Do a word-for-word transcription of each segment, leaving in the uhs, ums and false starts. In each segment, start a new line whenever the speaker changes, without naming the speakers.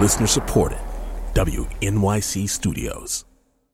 Listener supported. W N Y C Studios.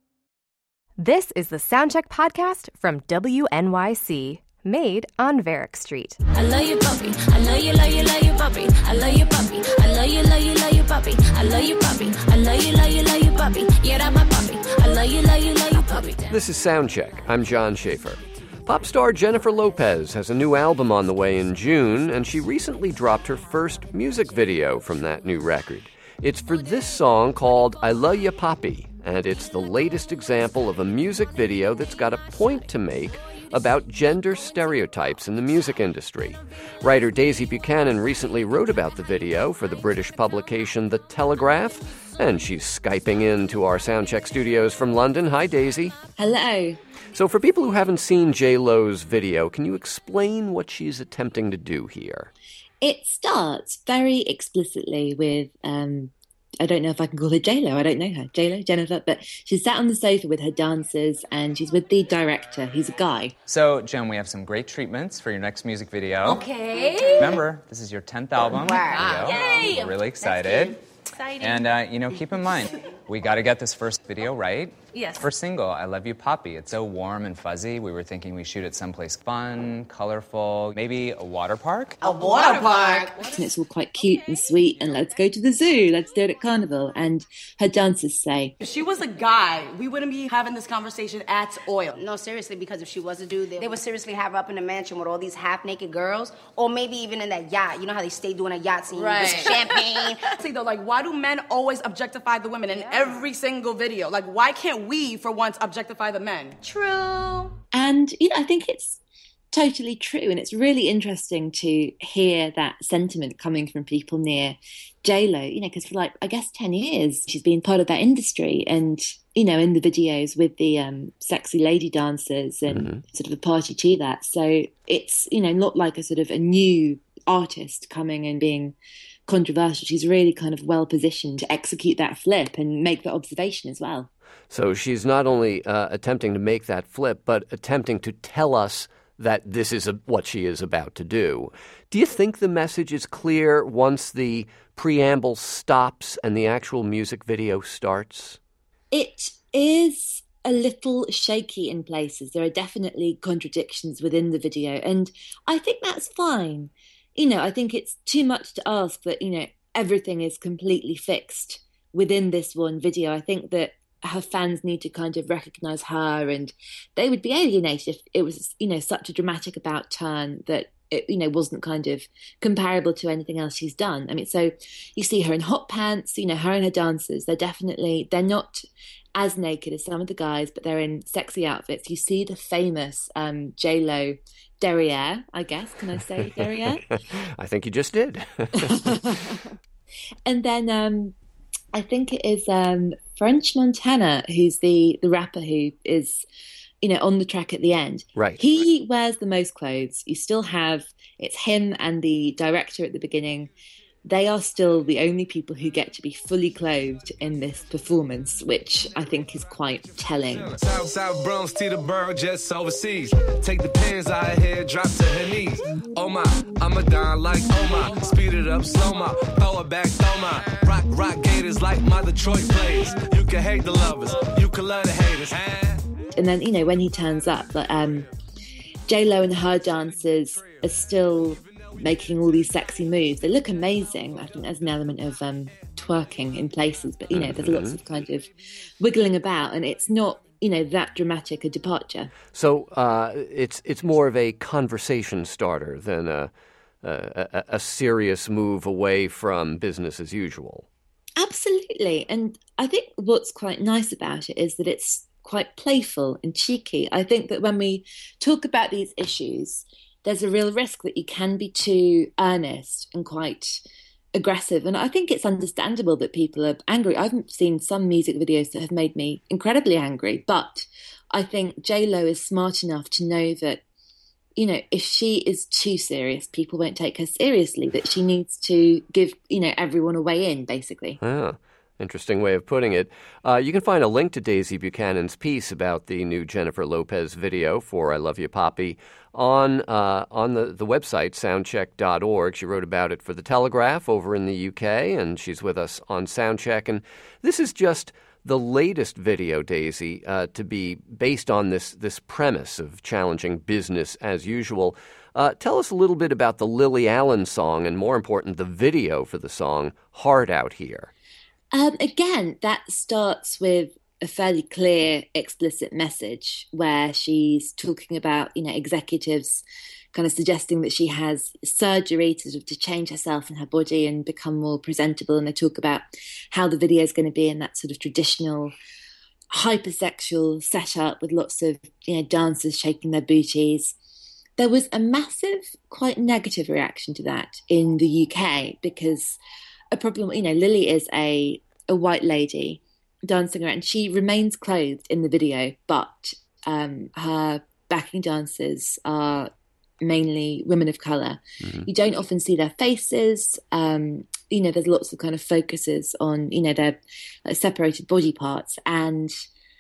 This is the Soundcheck podcast from W N Y C, made on Varick Street.
I love you, puppy. I love you, love you, love you, puppy. I love you, puppy. I love you, love you, love you, puppy. I love you, puppy. I love you, love you, love you, puppy. Yeah, that's my puppy. I love you, love you, love you, puppy.
This is Soundcheck. I'm John Schaefer. Pop star Jennifer Lopez has a new album on the way in June, and she recently dropped her first music video from that new record. It's for this song called I Love Ya Papi, and it's the latest example of a music video that's got a point to make about gender stereotypes in the music industry. Writer Daisy Buchanan recently wrote about the video for the British publication The Telegraph, and she's Skyping in to our Soundcheck studios from London. Hi, Daisy.
Hello.
So for people who haven't seen J-Lo's video, can you explain what she's attempting to do here?
It starts very explicitly with, um, I don't know if I can call her J-Lo, I don't know her, J-Lo, Jennifer, but she's sat on the sofa with her dancers and she's with the director, who's a guy.
So, Jen, we have some great treatments for your next music video.
Okay.
Remember, this is your tenth album.
Wow.
Video.
Yay!
We're really excited.
Exciting.
And, uh, you know, keep in mind, we got to get this first video right.
Yes.
First single, I Love You, Papi. It's so warm and fuzzy. We were thinking we shoot it someplace fun, colorful, maybe a water park.
A water park.
And it's all quite cute and sweet and let's go to the zoo, let's do it at Carnival. And her dancers say,
if she was a guy, we wouldn't be having this conversation at all.
No, seriously, because if she was a dude, they, they would seriously have her up in a mansion with all these half-naked girls, or maybe even in that yacht. You know how they stay doing a yacht scene
Right.
with champagne?
See, though, like, why do men always objectify the women in yeah. every single video? Like, why can't we, for once, objectify the men?
True.
And, you know, I think it's totally true. And it's really interesting to hear that sentiment coming from people near J-Lo, you know, because for like, I guess ten years, she's been part of that industry. And, you know, in the videos with the um, sexy lady dancers and mm-hmm. sort of a party to that. So it's, you know, not like a sort of a new artist coming and being controversial. She's really kind of well positioned to execute that flip and make that observation as well.
So she's not only uh, attempting to make that flip, but attempting to tell us that this is a, what she is about to do. Do you think the message is clear once the preamble stops and the actual music video starts?
It is a little shaky in places. There are definitely contradictions within the video, and I think that's fine. You know, I think it's too much to ask that, you know, everything is completely fixed within this one video. I think that her fans need to kind of recognise her, and they would be alienated if it was, you know, such a dramatic about turn that it, you know, wasn't kind of comparable to anything else she's done. I mean, so you see her in hot pants, you know, her and her dancers, they're definitely, they're not as naked as some of the guys, but they're in sexy outfits. You see the famous um, J-Lo derriere, I guess. Can I say derriere?
I think you just did.
And then um, I think it is um, French Montana, who's the, the rapper who is, you know, on the track at the end.
Right.
He right. wears the most clothes. You still have, it's him and the director at the beginning. They are still the only people who get to be fully clothed in this performance, which I think is quite telling.
South, South Bronx, Teterboro, just overseas. Take the pins out of here, drop to her knees. Oh my, I'm a don like oh my. Speed it up, slow my, throw it back, throw my. Rock, rock gators like my Detroit plays. You can hate the lovers, you can love the haters.
And then, you know, when he turns up, but, um, J-Lo and her dancers are still making all these sexy moves. They look amazing. I think there's an element of um, twerking in places, but, you know, there's lots of kind of wiggling about, and it's not, you know, that dramatic a departure.
So uh, it's it's more of a conversation starter than a, a, a serious move away from business as usual.
Absolutely. And I think what's quite nice about it is that it's quite playful and cheeky. I think that when we talk about these issues, there's a real risk that you can be too earnest and quite aggressive. And I think it's understandable that people are angry. I've seen some music videos that have made me incredibly angry, but I think J-Lo is smart enough to know that, you know, if she is too serious, people won't take her seriously, that she needs to give, you know, everyone a way in, basically.
Yeah. Interesting way of putting it. Uh, you can find a link to Daisy Buchanan's piece about the new Jennifer Lopez video for I Love You, Poppy on uh, on the, the website, soundcheck dot org. She wrote about it for The Telegraph over in the U K, and she's with us on Soundcheck. And this is just the latest video, Daisy, uh, to be based on this, this premise of challenging business as usual. Uh, tell us a little bit about the Lily Allen song, and more important, the video for the song, Hard Out Here.
Um, again, that starts with a fairly clear, explicit message where she's talking about, you know, executives kind of suggesting that she has surgery to, sort of, to change herself and her body and become more presentable. And they talk about how the video is going to be in that sort of traditional hypersexual setup with lots of, you know, dancers shaking their booties. There was a massive, quite negative reaction to that in the U K because a problem, you know, Lily is a, a white lady dancing around. She remains clothed in the video, but um, her backing dancers are mainly women of colour. Mm-hmm. You don't often see their faces. Um, you know, there's lots of kind of focuses on, you know, their uh, separated body parts. And,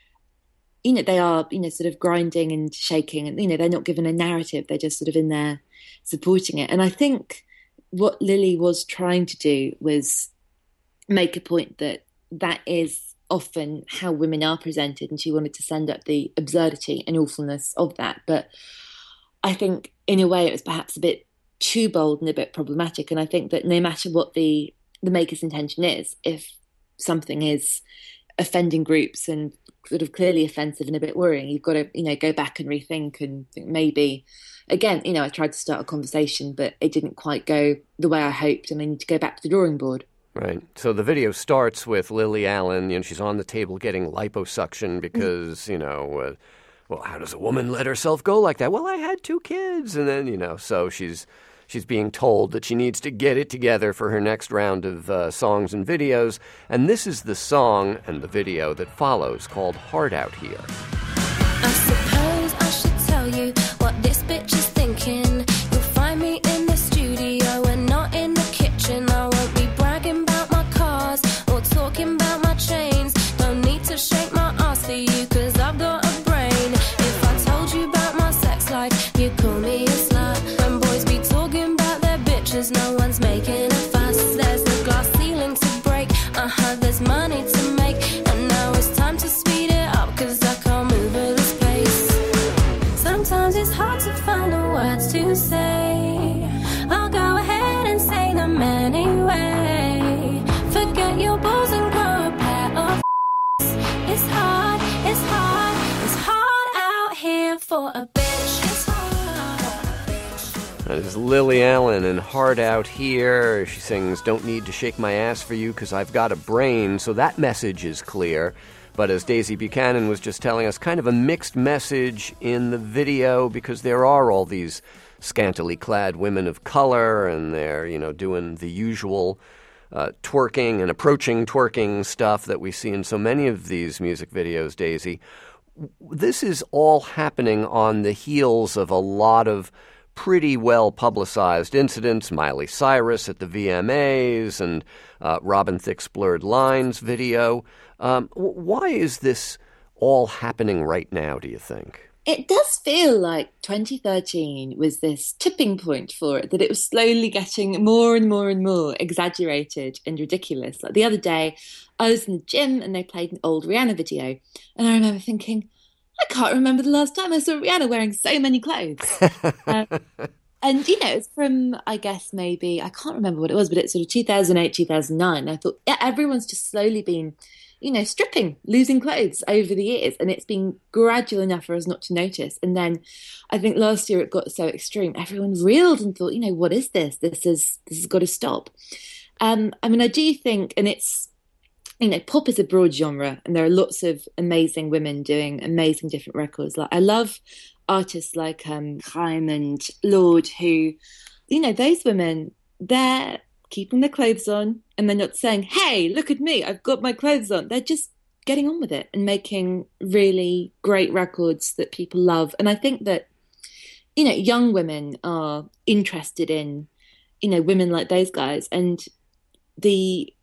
you know, they are, you know, sort of grinding and shaking. And, you know, they're not given a narrative. They're just sort of in there supporting it. And I think what Lily was trying to do was make a point that that is often how women are presented, and she wanted to send up the absurdity and awfulness of that. But I think in a way it was perhaps a bit too bold and a bit problematic. And I think that no matter what the, the maker's intention is, if something is offending groups and sort of clearly offensive and a bit worrying, you've got to, you know, go back and rethink and think maybe, again, you know, I tried to start a conversation, but it didn't quite go the way I hoped, and I need to go back to the drawing board. Right.
So the video starts with Lily Allen. You know, she's on the table getting liposuction because, mm. you know, uh, well, how does a woman let herself go like that? Well, I had two kids. And then, you know, so she's she's being told that she needs to get it together for her next round of uh, songs and videos. And this is the song and the video that follows, called Hard Out Here.
I suppose I should tell you what this bitch is thinking. You'll find me in the studio and not in the kitchen. I won't be bragging about my cars or talking about my chains. Don't need to shake my ass for you, cause I've got a brain. If I told you about my sex life, you'd call me a slut. When boys be talking about their bitches, no one's making a fuss. There's a glass ceiling to break, uh-huh, there's money to make. And now it's time to speed it up, cause I can't move at this pace. Sometimes it's hard to find the words to say. I'll go ahead and say them anyway. Forget your balls and grow a pair of It's hard, it's hard, it's hard out here for a bitch. It's hard.
That is Lily Allen and Hard Out Here. She sings, "Don't need to shake my ass for you because I've got a brain." So that message is clear. But as Daisy Buchanan was just telling us, kind of a mixed message in the video, because there are all these scantily clad women of color, and they're, you know, doing the usual uh, twerking and approaching twerking stuff that we see in so many of these music videos, Daisy. This is all happening on the heels of a lot of pretty well-publicized incidents. Miley Cyrus at the V M As and uh, Robin Thicke's Blurred Lines video. Um, why is this all happening right now, do you think?
It does feel like twenty thirteen was this tipping point for it, that it was slowly getting more and more and more exaggerated and ridiculous. Like the other day, I was in the gym and they played an old Rihanna video. And I remember thinking, I can't remember the last time I saw Rihanna wearing so many clothes. uh, and, you know, it's from, I guess, maybe, I can't remember what it was, but it's sort of two thousand eight, two thousand nine. I thought, yeah, everyone's just slowly been, you know, stripping, losing clothes over the years. And it's been gradual enough for us not to notice. And then I think last year it got so extreme. Everyone reeled and thought, you know, what is this? This is, this has got to stop. Um, I mean, I do think, and it's, you know, pop is a broad genre, and there are lots of amazing women doing amazing different records. Like I love artists like um, Haim and Lorde, who, you know, those women, they're keeping their clothes on, and they're not saying, "Hey, look at me, I've got my clothes on." They're just getting on with it and making really great records that people love. And I think that, you know, young women are interested in, you know, women like those guys, and the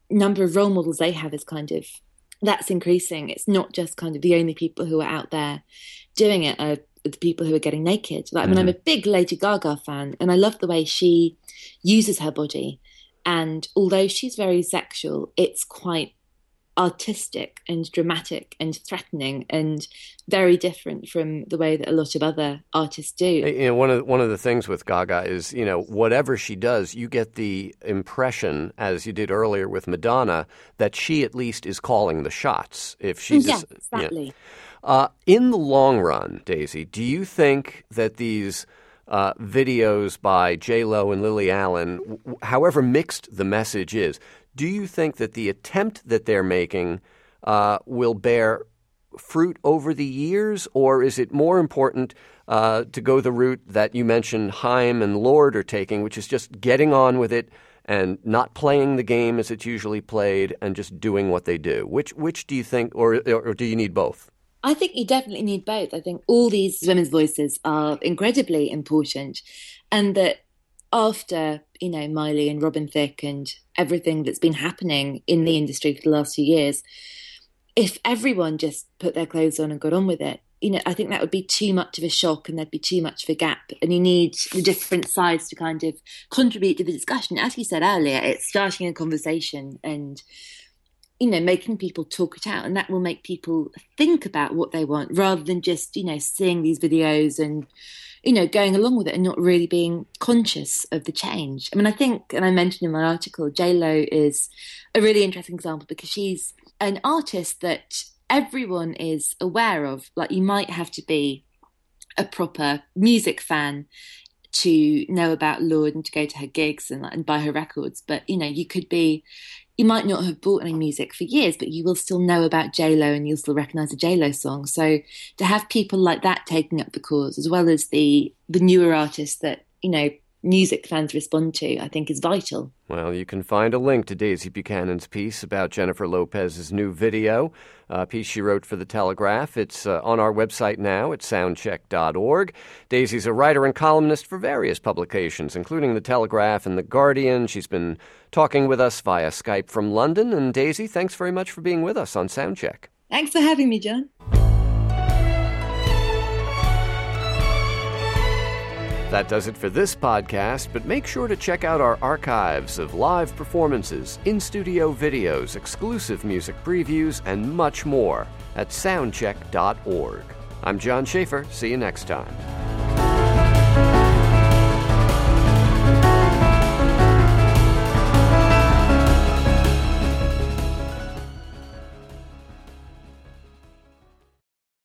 number of role models they have is kind of, that's increasing. It's not just kind of the only people who are out there doing it are the people who are getting naked. Like, I mean, mm-hmm. I'm a big Lady Gaga fan, and I love the way she uses her body. And although she's very sexual, it's quite artistic and dramatic and threatening and very different from the way that a lot of other artists do.
You know, one of one of the things with Gaga is, you know, whatever she does, you get the impression, as you did earlier with Madonna, that she at least is calling the shots. If she's
yes, exactly.
You know. uh, in the long run, Daisy, do you think that these uh, videos by J-Lo and Lily Allen, w- however mixed the message is, do you think that the attempt that they're making uh, will bear fruit over the years, or is it more important uh, to go the route that you mentioned Haim and Lorde are taking, which is just getting on with it and not playing the game as it's usually played and just doing what they do? Which which do you think, or or do you need both?
I think you definitely need both. I think all these women's voices are incredibly important, and that after, you know, Miley and Robin Thicke and everything that's been happening in the industry for the last few years, if everyone just put their clothes on and got on with it, you know, I think that would be too much of a shock and there'd be too much of a gap. And you need the different sides to kind of contribute to the discussion. As you said earlier, it's starting a conversation and, you know, making people talk it out. And that will make people think about what they want rather than just, you know, seeing these videos and, you know, going along with it and not really being conscious of the change. I mean, I think, and I mentioned in my article, J-Lo is a really interesting example because she's an artist that everyone is aware of. Like, you might have to be a proper music fan to know about Lorde and to go to her gigs and, and buy her records. But, you know, you could be, you might not have bought any music for years, but you will still know about J-Lo and you'll still recognise a J-Lo song. So to have people like that taking up the cause, as well as the the newer artists that, you know, music fans respond to, I think is vital.
Well, you can find a link to Daisy Buchanan's piece about Jennifer Lopez's new video, a piece she wrote for The Telegraph. It's uh, on our website now at soundcheck dot org. Daisy's a writer and columnist for various publications, including The Telegraph and The Guardian. She's been talking with us via Skype from London. And Daisy, thanks very much for being with us on Soundcheck.
Thanks for having me, John.
That does it for this podcast, but make sure to check out our archives of live performances, in-studio videos, exclusive music previews, and much more at soundcheck dot org. I'm John Schaefer. See you next time.